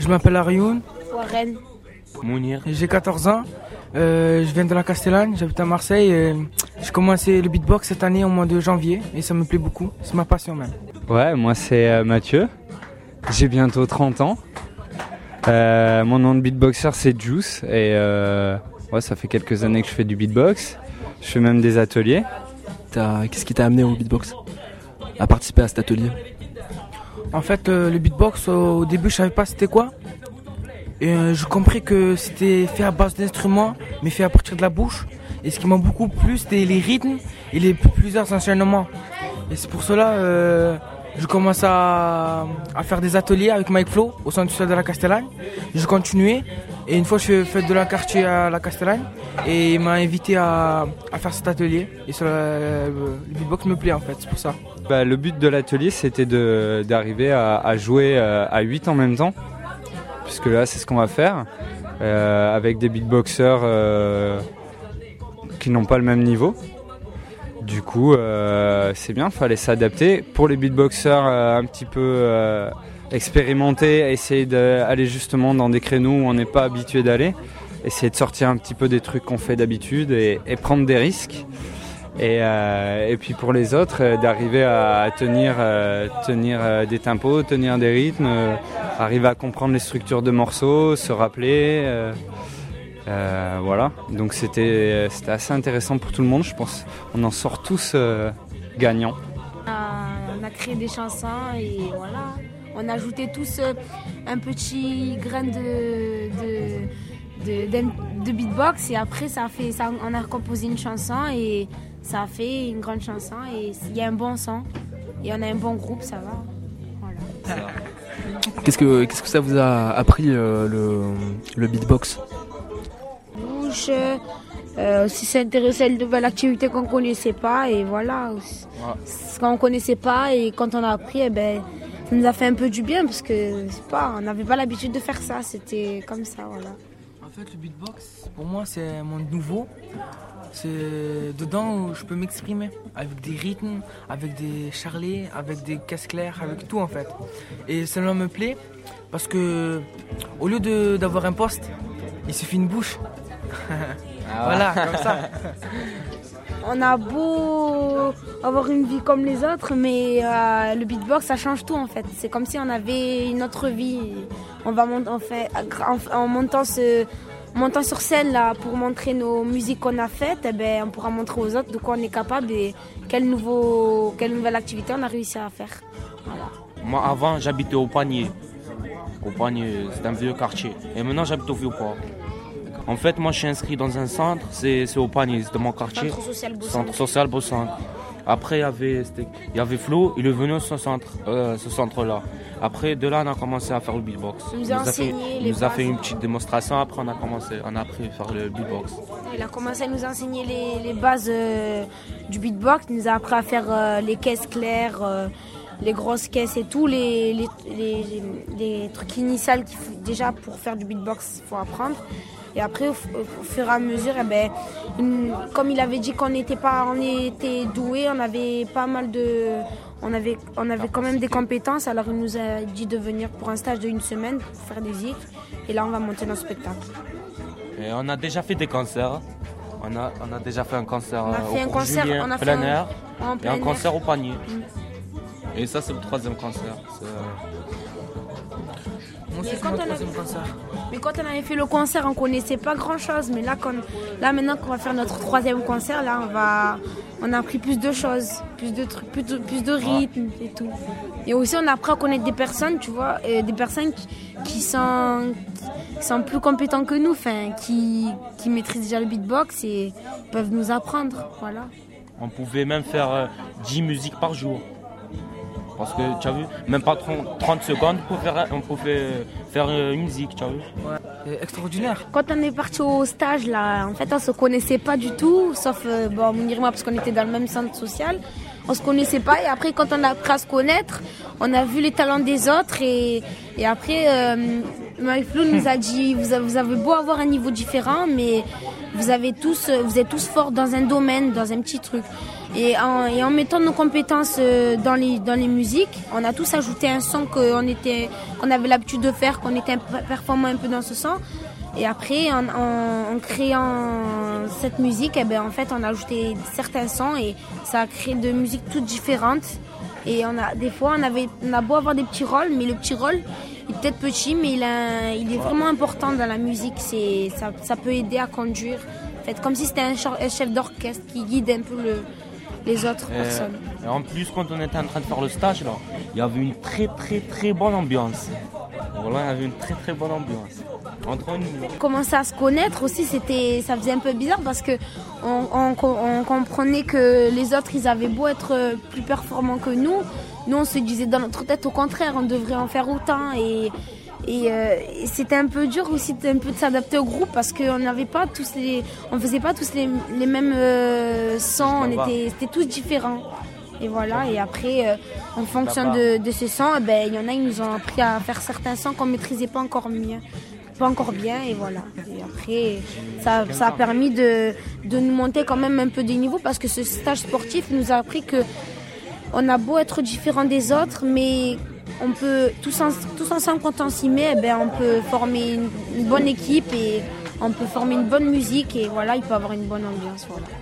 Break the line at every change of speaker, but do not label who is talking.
Je m'appelle Arioun.
Warren.
Mounir.
J'ai 14 ans. Je viens de la Castellane, j'habite à Marseille. J'ai commencé le beatbox cette année au mois de janvier et ça me plaît beaucoup. C'est ma passion même.
Ouais, moi c'est Mathieu. J'ai bientôt 30 ans. Mon nom de beatboxer c'est Juice et ça fait quelques années que je fais du beatbox. Je fais même des ateliers.
Qu'est-ce qui t'a amené au beatbox, à participer à cet atelier?
En fait, le beatbox, au début, je savais pas c'était quoi. Et j'ai compris que c'était fait à base d'instruments, mais fait à partir de la bouche. Et ce qui m'a beaucoup plu, c'était les rythmes et plusieurs enchaînements. Et c'est pour cela je commence à faire des ateliers avec Mike Flo au centre social de la Castellane. J'ai continué et une fois je suis fait de la quartier à la Castellane et il m'a invité à faire cet atelier. Et le beatbox me plaît en fait, c'est pour ça.
Le but de l'atelier c'était d'arriver à jouer à 8 en même temps. Puisque là c'est ce qu'on va faire avec des beatboxers qui n'ont pas le même niveau. Du coup c'est bien, il fallait s'adapter. Pour les beatboxers un petit peu expérimentés, essayer d'aller justement dans des créneaux où on n'est pas habitué d'aller, essayer de sortir un petit peu des trucs qu'on fait d'habitude et prendre des risques. Et puis pour les autres, d'arriver à tenir des tempos, tenir des rythmes, arriver à comprendre les structures de morceaux, se rappeler. Voilà, donc c'était assez intéressant pour tout le monde, je pense. On en sort tous gagnants.
On a créé des chansons et voilà. On a ajouté tous un petit grain de beatbox et après on a composé une chanson et ça a fait une grande chanson et il y a un bon son et on a un bon groupe, ça va. Voilà.
Qu'est-ce que ça vous a appris le beatbox?
Aussi s'intéresser à une nouvelle activité qu'on ne connaissait pas et voilà. Quand on ne connaissait pas et quand on a appris, ça nous a fait un peu du bien parce que on n'avait pas l'habitude de faire ça, c'était comme ça, voilà.
En fait, le beatbox, pour moi, c'est un monde nouveau. C'est dedans où je peux m'exprimer avec des rythmes, avec des charlets, avec des caisses claires, avec tout en fait. Et cela me plaît parce que au lieu d'avoir un poste, il suffit une bouche. Voilà, comme ça.
On a beau avoir une vie comme les autres, mais le beatbox, ça change tout en fait. C'est comme si on avait une autre vie. En montant sur scène là, pour montrer nos musiques qu'on a faites, on pourra montrer aux autres de quoi on est capable et quelle nouvelle activité on a réussi à faire. Voilà.
Moi avant j'habitais au Panier. Au Panier, c'est un vieux quartier. Et maintenant j'habite au Vieux-Port. En fait, moi, je suis inscrit dans un centre, c'est au Panier, c'est de mon quartier. Centre social Beau-Centre. Après, il y avait Flo, il est venu ce centre-là. Après, de là, on a commencé à faire le beatbox.
Il nous a
fait une petite démonstration, après, on a appris à faire le beatbox.
Il a commencé à nous enseigner les bases du beatbox, il nous a appris à faire les caisses claires, les grosses caisses et tout, les trucs initiaux déjà pour faire du beatbox, il faut apprendre. Et après, au fur et à mesure, comme il avait dit qu'on était doué, on avait pas mal on avait quand même des compétences. Alors il nous a dit de venir pour un stage de 1 semaine pour faire des zik. Et là, on va monter notre spectacle.
Et on a déjà fait des concerts. On a déjà fait un concert
en
plein air et un concert au Panier. Et ça, c'est le 3e concert.
Mais quand on avait fait le concert, on connaissait pas grand chose. Mais là, maintenant qu'on va faire notre 3e concert, là, on a appris plus de choses, plus de trucs, plus de rythme et tout. Et aussi, on a appris à connaître des personnes, tu vois, des personnes qui sont plus compétents que nous, qui maîtrisent déjà le beatbox et peuvent nous apprendre, voilà.
On pouvait même faire 10 musiques par jour. Parce que, tu as vu, même pas 30 secondes, on pouvait faire une musique, tu as vu.
Ouais, extraordinaire.
Quand on est parti au stage, là, en fait, on se connaissait pas du tout, sauf Mounir et moi, parce qu'on était dans le même centre social. On se connaissait pas, et après, quand on a appris à se connaître, on a vu les talents des autres, et après, Marie-Flo nous a dit, vous avez beau avoir un niveau différent, mais vous êtes tous forts dans un domaine, dans un petit truc. Et en mettant nos compétences dans les musiques, on a tous ajouté un son qu'on avait l'habitude de faire, qu'on était performant un peu dans ce son. Et après, en créant cette musique, en fait, on a ajouté certains sons et ça a créé de musiques toutes différentes. Et des fois, on a beau avoir des petits rôles, mais le petit rôle, il est peut-être petit, mais il est vraiment important dans la musique. Ça peut aider à conduire. En fait, comme si c'était un chef d'orchestre qui guide un peu les autres personnes.
Et en plus, quand on était en train de faire le stage, là, il y avait une très très très bonne ambiance. Voilà, il y avait une très très bonne ambiance. Entre nous.
On commençait à se connaître aussi, ça faisait un peu bizarre parce que on comprenait que les autres, ils avaient beau être plus performants que nous. Nous, on se disait dans notre tête, au contraire, on devrait en faire autant. Et c'était un peu dur aussi un peu de s'adapter au groupe parce qu'on n'avait pas on faisait pas tous les mêmes sons, c'était tous différents. Et voilà, et après, en fonction de ces sons, il y en a, ils nous ont appris à faire certains sons qu'on ne maîtrisait pas encore bien, et voilà. Et après, ça a permis de nous monter quand même un peu de niveau parce que ce stage sportif nous a appris que on a beau être différents des autres, mais on peut tous ensemble, quand on s'y met, on peut former une bonne équipe et on peut former une bonne musique et voilà, il peut avoir une bonne ambiance. Voilà.